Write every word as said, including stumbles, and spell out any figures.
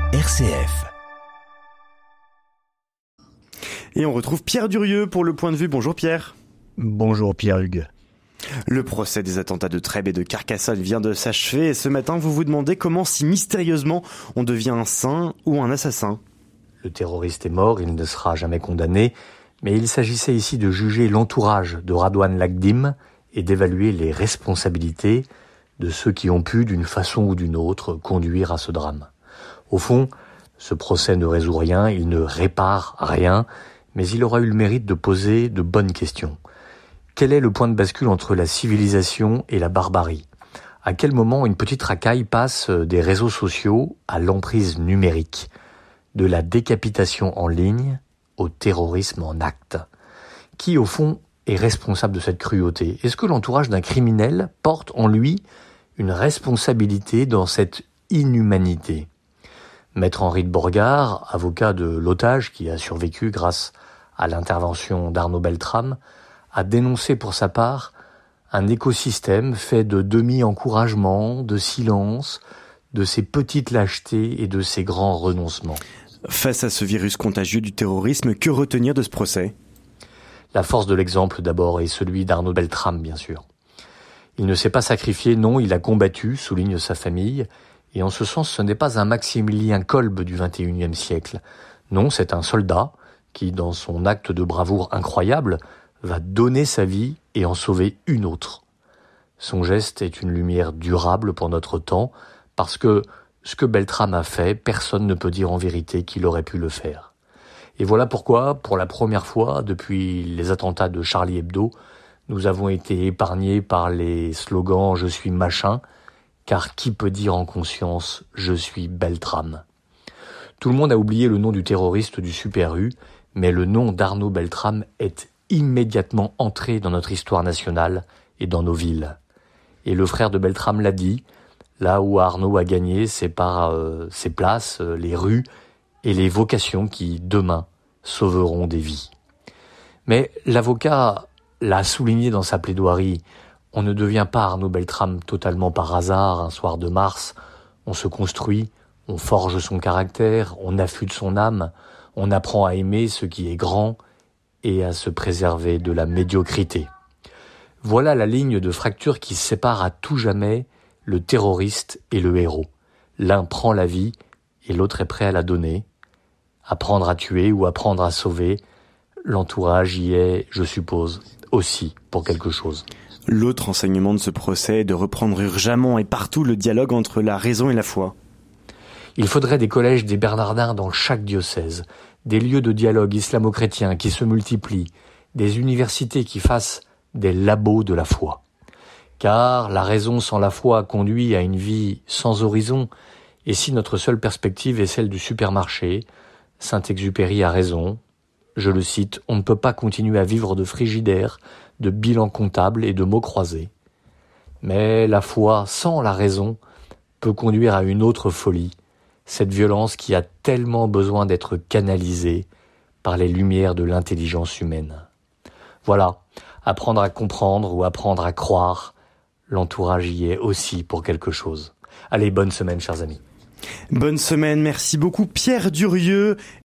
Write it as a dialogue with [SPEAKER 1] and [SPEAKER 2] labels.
[SPEAKER 1] R C F.
[SPEAKER 2] Et on retrouve Pierre Durieux pour le point de vue. Bonjour Pierre.
[SPEAKER 3] Bonjour Pierre-Hugues.
[SPEAKER 2] Le procès des attentats de Trèbes et de Carcassonne vient de s'achever et ce matin vous vous demandez comment si mystérieusement on devient un saint ou un assassin.
[SPEAKER 4] Le terroriste est mort, il ne sera jamais condamné, mais il s'agissait ici de juger l'entourage de Radouane Lagdim et d'évaluer les responsabilités de ceux qui ont pu, d'une façon ou d'une autre, conduire à ce drame. Au fond, ce procès ne résout rien, il ne répare rien, mais il aura eu le mérite de poser de bonnes questions. Quel est le point de bascule entre la civilisation et la barbarie ? À quel moment une petite racaille passe des réseaux sociaux à l'emprise numérique, de la décapitation en ligne au terrorisme en acte ? Qui, au fond, est responsable de cette cruauté ? Est-ce que l'entourage d'un criminel porte en lui une responsabilité dans cette inhumanité ? Maître Henri de Borgard, avocat de l'otage qui a survécu grâce à l'intervention d'Arnaud Beltrame, a dénoncé pour sa part un écosystème fait de demi-encouragement, de silence, de ces petites lâchetés et de ces grands renoncements.
[SPEAKER 2] Face à ce virus contagieux du terrorisme, que retenir de ce procès ?
[SPEAKER 4] La force de l'exemple d'abord et celui d'Arnaud Beltrame bien sûr. Il ne s'est pas sacrifié, non, il a combattu, souligne sa famille, et en ce sens ce n'est pas un Maximilien Kolbe du vingt et unième siècle. Non, c'est un soldat qui, dans son acte de bravoure incroyable, va donner sa vie et en sauver une autre. Son geste est une lumière durable pour notre temps, parce que ce que Beltrame a fait, personne ne peut dire en vérité qu'il aurait pu le faire. Et voilà pourquoi, pour la première fois depuis les attentats de Charlie Hebdo, nous avons été épargnés par les slogans « Je suis machin », car qui peut dire en conscience « Je suis Beltrame ». Tout le monde a oublié le nom du terroriste du Super U, mais le nom d'Arnaud Beltrame est immédiatement entré dans notre histoire nationale et dans nos villes. Et le frère de Beltrame l'a dit, là où Arnaud a gagné, c'est par euh, ses places, euh, les rues et les vocations qui, demain, sauveront des vies. Mais l'avocat l'a souligné dans sa plaidoirie, on ne devient pas Arnaud Beltrame totalement par hasard un soir de mars, on se construit, on forge son caractère, on affûte son âme, on apprend à aimer ce qui est grand et à se préserver de la médiocrité. Voilà la ligne de fracture qui sépare à tout jamais le terroriste et le héros. L'un prend la vie et l'autre est prêt à la donner. Apprendre à tuer ou apprendre à sauver, l'entourage y est, je suppose, aussi pour quelque chose.
[SPEAKER 2] L'autre enseignement de ce procès est de reprendre urgemment et partout le dialogue entre la raison et la foi.
[SPEAKER 4] Il faudrait des collèges des Bernardins dans chaque diocèse, des lieux de dialogue islamo-chrétien qui se multiplient, des universités qui fassent des labos de la foi. Car la raison sans la foi conduit à une vie sans horizon, et si notre seule perspective est celle du supermarché, Saint-Exupéry a raison, je le cite, on ne peut pas continuer à vivre de frigidaire, de bilan comptable et de mots croisés. Mais la foi sans la raison peut conduire à une autre folie, cette violence qui a tellement besoin d'être canalisée par les lumières de l'intelligence humaine. Voilà, apprendre à comprendre ou apprendre à croire, l'entourage y est aussi pour quelque chose. Allez, bonne semaine chers amis.
[SPEAKER 2] Bonne semaine, merci beaucoup Pierre Durieux.